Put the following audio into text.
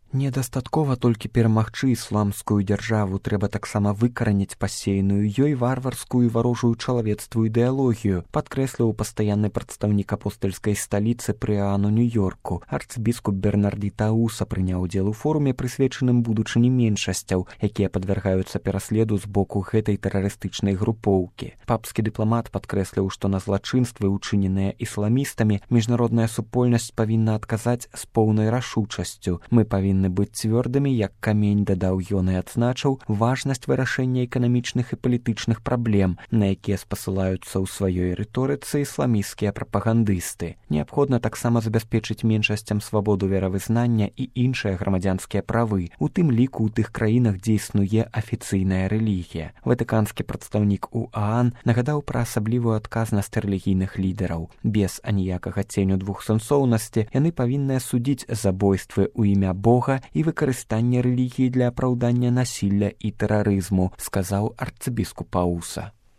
Недастаткова толькі перамагчы ісламскую дзяржаву, трэба таксама выкараніць пасеяную ёй варварскую і варожую чалавецтву ідэалогію, падкрэсліў пастаянны прадстаўнік апостальскай сталіцы пры ААН у Нью-Йорку. Арцбіскуп Бернарді Тауса прыняў удзел у форуме, прысвечаным будучыні меншасцяў, якія падвяргаюцца пераследу з боку гэтай тэрарыстычнай групоўкі. Папскі дыпламат падкрэсліў, што на злачынствы, учыненыя ісламістамі, міжнародная супольнасць павінна адказаць з поўнай рашучасцю. Мы павінны быць цвёрдымі, як камень, дадаў ён і адзначыў важнасць вырашэння эканамічных і палітычных праблем, на якія спасылаюцца ў сваёй рыторыцы ісламісцкія прапагандысты. Неабходна таксама забяспечыць меншасцям свабоду веравызнання і іншыя грамадзянскія правы, у тым ліку ў тых краінах, дзе існуе афіцыйная рэлігія. Ватыканскі прадстаўнік у ААН нагадаў пра асаблівую адказнасць рэлігійных лідараў. Без аніякага ценю двухсэнсоўнасці яны павінны асудзіць забойствы ў імя Бога і выкарыстанне рэлігіі для апраўдання насілля і тэрарызму, сказаў арцыбіскуп Тауса.